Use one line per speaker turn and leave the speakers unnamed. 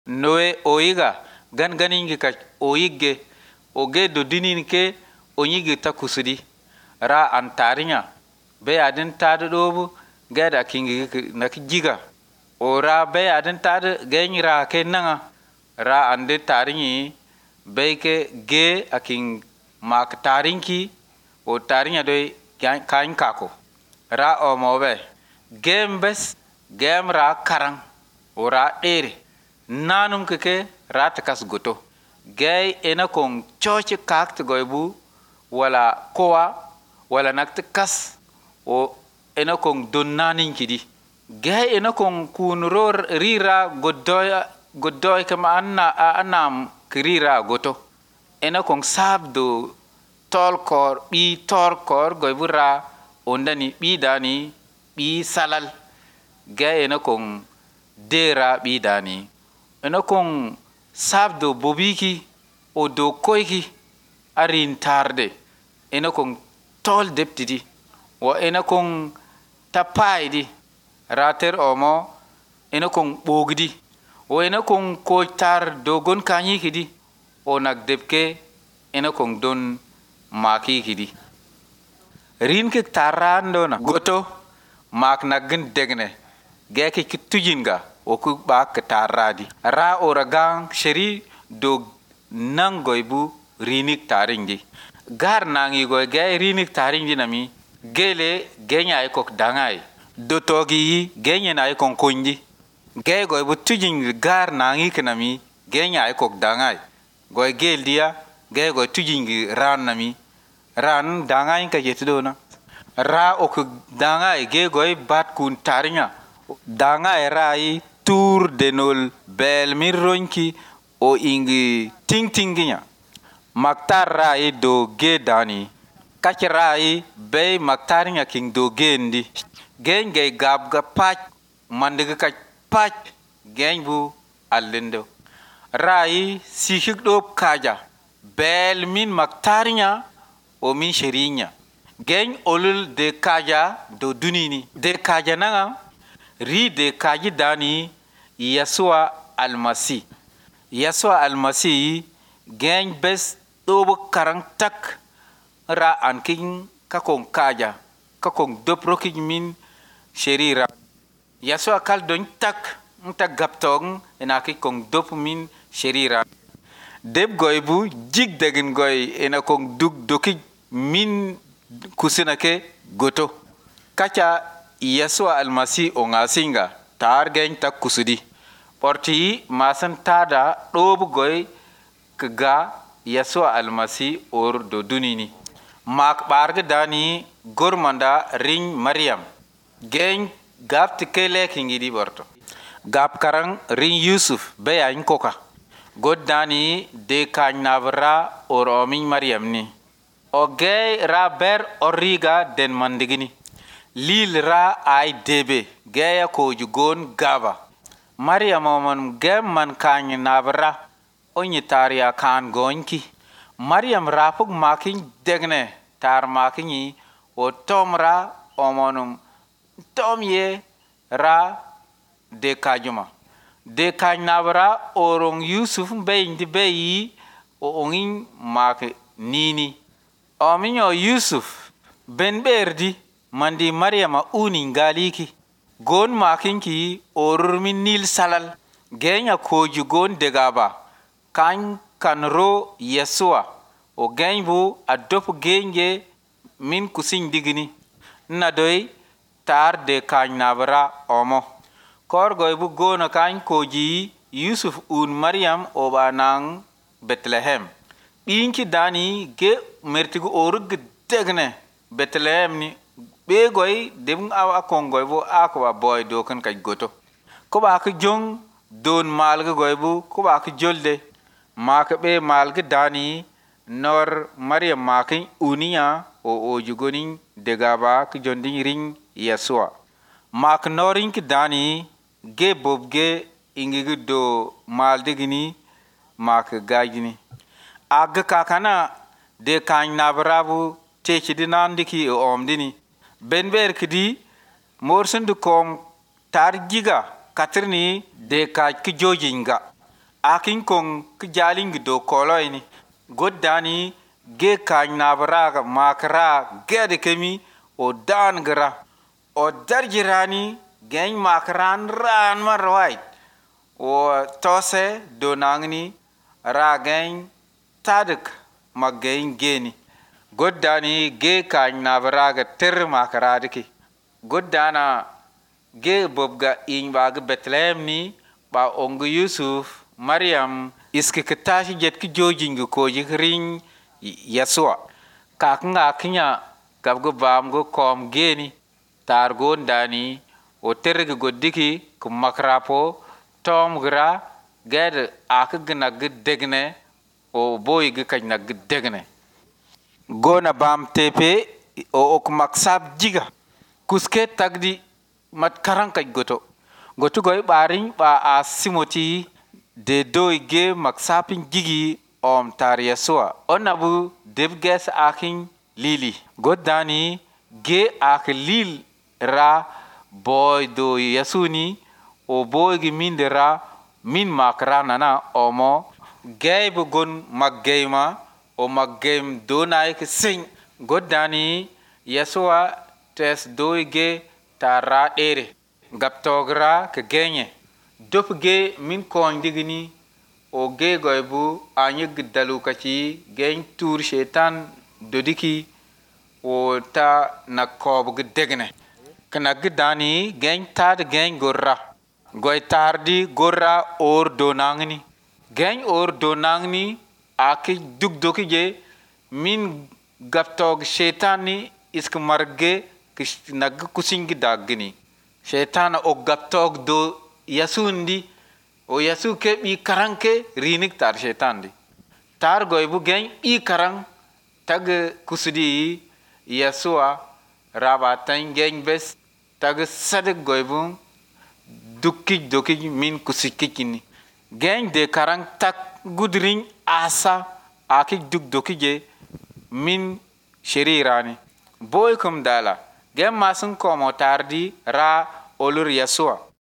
Noe oiga gan ganingi ka oigge oge do dinin ke onyigi ta kusudi ra an tarinya be adin tadu dobu gada kingi na jiga ora be adin tadu genyira ke nanga ra ande tarinyi be ke ge aking mak tarinki o tarinya doy kain kako ra o mobe gembes gemra karang ora ere nanum ke rat kas goto gay ena kon choche kakt goibu wala koa wala nakt kas o ena kon donnanin kidi gay ena kon kunror rira godoy kama anam krira goto ena kon sabdo tolkor bi torkor goibura ondani bi dani bi salal gay ena kon dera bi dani ena kon sabdo bobiki o do koyki arin tarde ena kon tol deptidi wa ena kon tapaydi rater omo ena kon bogdi o ena kon koytar dogon kanyi kidi o nak depke ena kon don maki kidi rin ke tarando na goto mak nagin degne geki kitujinga o ku ba kataradi ra oragang sheri do nangoibu rinik taringi gar nangi go gay rinik taringi nami gele genya ay kok dangai do togi genya na ay kon konji gay go bu tujing gar nangi kanami genya ay kok dangai go gel dia gay go tujing ran nami ran dangai ka yetdona ra ok dangai ge go bat kun tarinya dangai rai tour denol bel mironki o ingi ting-tinginya maktar rai do ge dani kach rai be maktarinya king do gendi genge gab ga pach mandiga kach pach genbu allendo rai sikik do kaja bel min maktarinya o min sherinya gen olul de kaja do dunini de kaja nanga ri de kaji dani Yasua almasi gen bes dobo karang tak ra anking kakong kaja kakong doproki min sherira Yasua kal don tak gaptong enaki kong dop min sherira deb goibu jig dagin goy enakong duk doki min kusinake goto kacha Yasua almasi ongasinga tar gen tak kusudi porti masan tada dobu goy kga Yasua almasi or do dunini mak barga dani gormanda ring Maryam gen gap tikele kingidi borto gap karang ring Yusuf bayan koka god dani de kanyavra or omin Maryam ni o gay raber origa den mandigini lil ra ay debe gaya ko jugon gaba Maryam man gem man kany nabra onyi taria kan gonki Maryam rapuk makin degne tar makini o tomra omonum tomye ra de kajuma de kany nabra orong Yusuf beindi beyi o ongin mak nini ominyo Yusuf ben berdi mandi Maryama uni ngaliki gon makinki orurmin nil salal genya koju gon degaba kan ro Yesua o genbu adop genge min kusin digini na doy tar de kan nabra omo kor goibu gona kan koji Yusuf un Maryam o banang Bethlehem binki dani ge mertigu orug degne Bethlehem ni be goy dem awa kongoy bo akwa boy do kan kay goto ko ba ka jong don malga goy bu ko ba ka jolde mak be malga dani nor Maryam makin uniya o jugonin daga ba ka jondin ring Yasua mak norin ki dani ge bobge ingi do maldigini mak gajini aga kakana de kan nabrabu techidi diki o omdini benber kidi morsun du kom tar giga katrni de kaj ki jojinga akin kong kijalin do koloi ni goddani ge kanyabra makra gede kemi o dan gra o darjirani gen makran ran marwait o tose do nangni ra gen tadik magain geni goddani ge kanyabra ga ter makra diki goddana ge bobga inba ga Bethlehem ni ba ongu Yusuf Maryam iski kitashi jet ki jojingu ko jikring Yesua kaknga kinya gabgo bamgo kom geni targo ndani o terge goddiki ku makrapo tom gra ged akgna gdegne o boy ge kanyna gdegne gona bam tepe o ok maksab jiga kuske tagdi mat karanka goto goy baring ba a simoti de doige maksapin gigi tar Yesua onabu debges akin lili goddani ge ak lil ra boy do Yesuni o boy gi mindera min makra nana omo gaybu gon maggayma o maggaym donay ke sing goddani Yesua tes doige tara dere gaptogra ke genye dopge min kon digini o ge goybu anyeg dalu kaci gen tur shetan dodiki o ta nakob gdegne kana gdani gen tad gen gorra goy tardi gorra or donangni gen or donangni aki dugdoki je min gaptog shetani isk marge nag kusingi daggini shetan o gaptog do Yasundi o Yasu ke bi karanke rinik tar shetan di tar goybu gen i karang tag kusudi Yesua raba tan gen bes tag sadik goybu dukki min kusikikini gen de karang tak gudring asa akik dukdoki je min sherirani boy kum dala gen masun komo tardi ra olur Yesua